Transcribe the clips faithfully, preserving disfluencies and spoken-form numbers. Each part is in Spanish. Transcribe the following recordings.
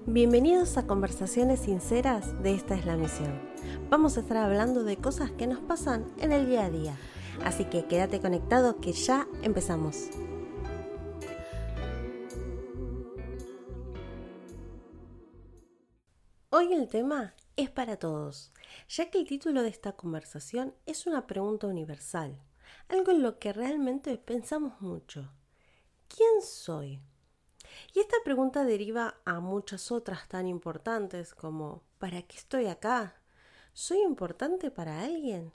Bienvenidos a Conversaciones Sinceras de Esta es la Misión. Vamos a estar hablando de cosas que nos pasan en el día a día. Así que quédate conectado que ya empezamos. Hoy el tema es para todos, ya que el título de esta conversación es una pregunta universal, algo en lo que realmente pensamos mucho. ¿Quién soy? Y esta pregunta deriva a muchas otras tan importantes como ¿para qué estoy acá? ¿Soy importante para alguien?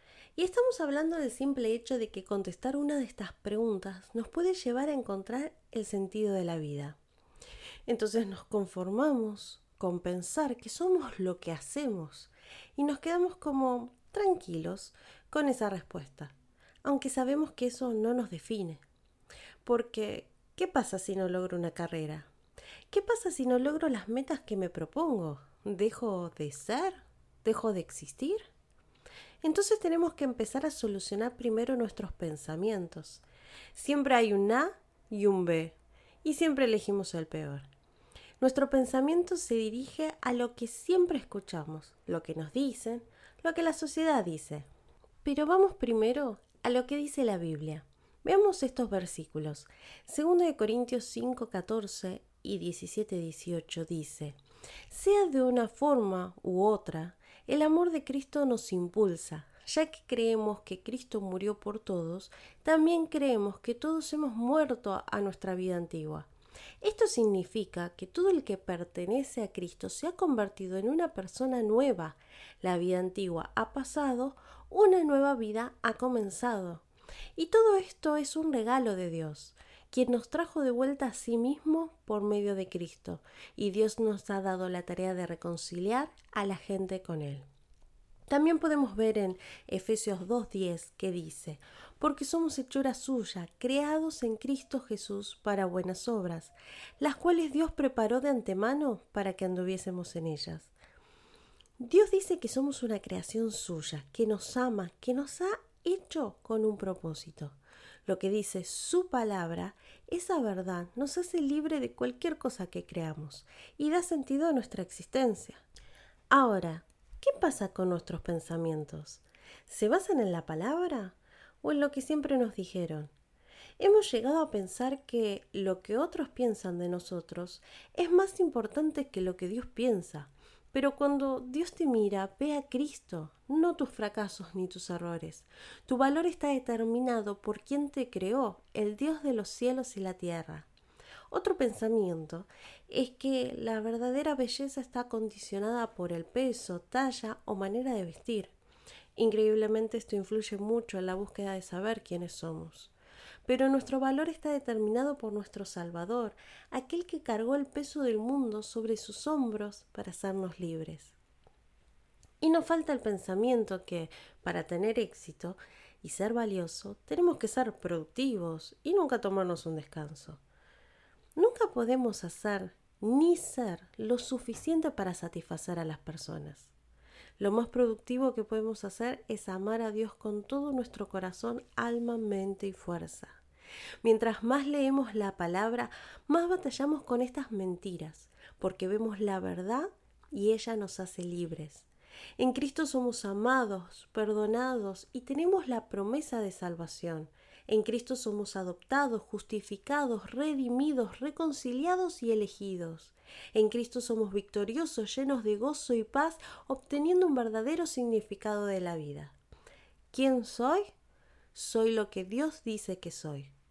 Y estamos hablando del simple hecho de que contestar una de estas preguntas nos puede llevar a encontrar el sentido de la vida. Entonces nos conformamos con pensar que somos lo que hacemos y nos quedamos como tranquilos con esa respuesta, aunque sabemos que eso no nos define. Porque, ¿qué pasa si no logro una carrera? ¿Qué pasa si no logro las metas que me propongo? ¿Dejo de ser? ¿Dejo de existir? Entonces tenemos que empezar a solucionar primero nuestros pensamientos. Siempre hay un A y un B, y siempre elegimos el peor. Nuestro pensamiento se dirige a lo que siempre escuchamos, lo que nos dicen, lo que la sociedad dice. Pero vamos primero a lo que dice la Biblia. Veamos estos versículos. Segundo de Corintios cinco, catorce y diecisiete, dieciocho dice: sea de una forma u otra, el amor de Cristo nos impulsa. Ya que creemos que Cristo murió por todos, también creemos que todos hemos muerto a nuestra vida antigua. Esto significa que todo el que pertenece a Cristo se ha convertido en una persona nueva. La vida antigua ha pasado, una nueva vida ha comenzado. Y todo esto es un regalo de Dios, quien nos trajo de vuelta a sí mismo por medio de Cristo, y Dios nos ha dado la tarea de reconciliar a la gente con Él. También podemos ver en Efesios dos diez que dice: porque somos hechura suya, creados en Cristo Jesús para buenas obras, las cuales Dios preparó de antemano para que anduviésemos en ellas. Dios dice que somos una creación suya, que nos ama, que nos ha hecho con un propósito. Lo que dice su palabra, esa verdad nos hace libre de cualquier cosa que creamos y da sentido a nuestra existencia. Ahora, ¿qué pasa con nuestros pensamientos? ¿Se basan en la palabra o en lo que siempre nos dijeron? Hemos llegado a pensar que lo que otros piensan de nosotros es más importante que lo que Dios piensa. Pero cuando Dios te mira, ve a Cristo, no tus fracasos ni tus errores. Tu valor está determinado por quien te creó, el Dios de los cielos y la tierra. Otro pensamiento es que la verdadera belleza está condicionada por el peso, talla o manera de vestir. Increíblemente esto influye mucho en la búsqueda de saber quiénes somos. Pero nuestro valor está determinado por nuestro Salvador, aquel que cargó el peso del mundo sobre sus hombros para hacernos libres. Y nos falta el pensamiento que, para tener éxito y ser valioso, tenemos que ser productivos y nunca tomarnos un descanso. Nunca podemos hacer ni ser lo suficiente para satisfacer a las personas. Lo más productivo que podemos hacer es amar a Dios con todo nuestro corazón, alma, mente y fuerza. Mientras más leemos la palabra, más batallamos con estas mentiras, porque vemos la verdad y ella nos hace libres. En Cristo somos amados, perdonados y tenemos la promesa de salvación. En Cristo somos adoptados, justificados, redimidos, reconciliados y elegidos. En Cristo somos victoriosos, llenos de gozo y paz, obteniendo un verdadero significado de la vida. ¿Quién soy? Soy lo que Dios dice que soy.